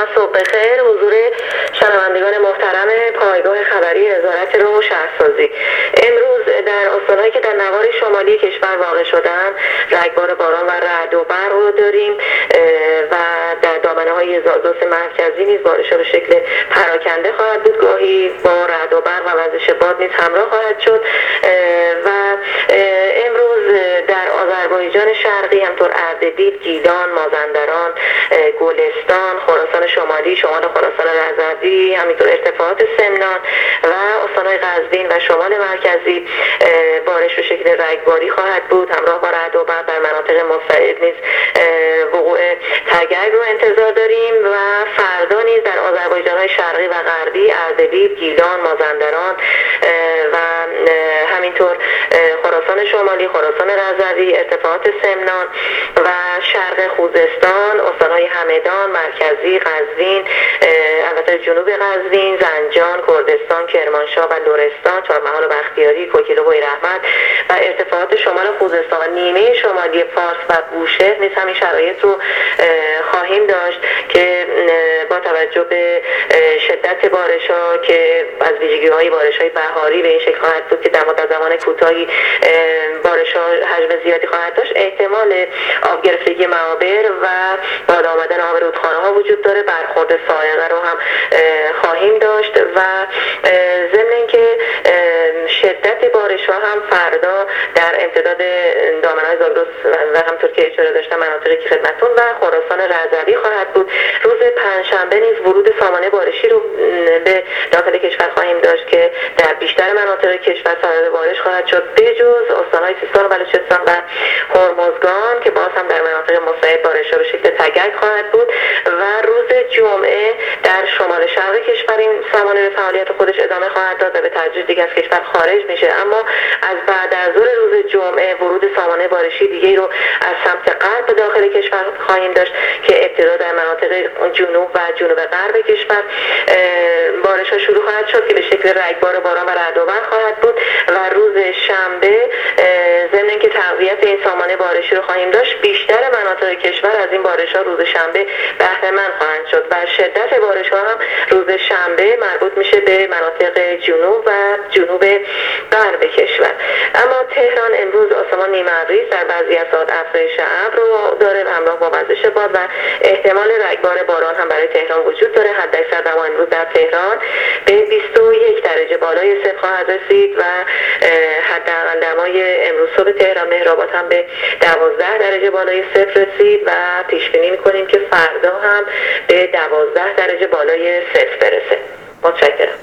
و صبح بخیر حضور شنوندگان محترم پایگاه خبری وزارت راه و شهرسازی. امروز در استان‌هایی که در نوار شمالی کشور واقع شدن رگبار باران و رعد و برق رو داریم و در دامنه‌های زاگرس مرکزی نیز بارش‌ها به شکل پراکنده خواهد بود، گاهی با رعد و برق و وزش باد نیز همراه خواهد شد و امروز در آذربایجان شرقی همطور اردبیل، گیلان، مازندران، گلستان، خراسان شمالی، شمال خراسان رضوی، همینطور ارتفاعات سمنان و استان‌های قزوین و شمال مرکزی بارش به شکل رگباری خواهد بود، همراه با رعد و برق. در مناطق مستعد نیز وقوع تگرگ رو انتظار داریم و فردا نیز در آذربایجان‌های شرقی و غربی، اردبیل، گیلان، مازندران و همینطور خراسان شمالی، خراسان رضوی، ارتفاعات سمنان و شرق خوزستان، استان‌های همدان، مرکزی، قزوین، البته جنوب قزوین، زنجان، کردستان، کرمانشاه و لرستان، چهارمحال و بختیاری، کوکیلو و رحمت و ارتفاعات شمال خوزستان و نیمه شمالی فارس و بوشهر نیز همین شرایط رو خواهیم داشت که با توجه به شدت بارش‌ها که از ویژگی‌های بارش‌های بهاری به این شکل خواهد بود که در مدت زمان کوتاهی بارش‌ها حجم زیادی خواهد داشت، احتمال آب گرفتگی معابر و باد آمدن آب رودخانه‌ها وجود داره. برخورد صاعقه رو هم خواهیم داشت و ضمن اینکه شدت بارش‌ها هم فردا در امتداد دامنه‌های زاگرس و همطور که اشاره داشتم مناطقی که خدمتتون و خراسان رضوی خواهد بود. روز پنجشنبه نیز ورود سامانه بارشی رو به داخل کشور خواهیم داشت که در بیشتر مناطق کشور سبب بارش خواهد شد، بجز استان‌های سیستان و بلوچستان و هرمزگان که باز هم در مناطق مستعد بارش‌ها به شکل تگرگ خواهد بود و روز جمعه در شمال شرق کشور این سامانه به فعالیت خودش ادامه خواهد داد و به تدریج دیگر از کشور خارج میشه، اما از بعد از ظهر روز جمعه ورود سامانه بارشی دیگه رو از سمت غرب به داخل کشور خواهیم داشت که ابتدا در مناطق جنوب و جنوب غرب کشور بارش‌ها شروع خواهد شد که به شکل رگبار باران و رعد و برق خواهد بود و روز شنبه ضمن اینکه تقویت این سامانه بارشی رو خواهیم داشت، بیشتر مناطق کشور از این بارش‌ها روز شنبه بهره‌مند خواهند شد و شدت بارش‌ها هم روز شنبه مربوط میشه به مناطق جنوب و جنوب غرب کشور. اما تهران امروز آسمان نیمه ابری در بعضی از ساعات افزایش ابر رو داره همراه با وزش باد و احتمال رگبار باران هم برای تهران وجود داره. حداکثر دما امروز در تهران به 21 درجه بالای صفر خواهد رسید و حداقل دمای امروز صبح تهران مهرآباد هم به 12 درجه بالای صفر رسید و پیش بینی می‌کنیم که فردا هم به 12 درجه بالای صفر برسه. متشکرم.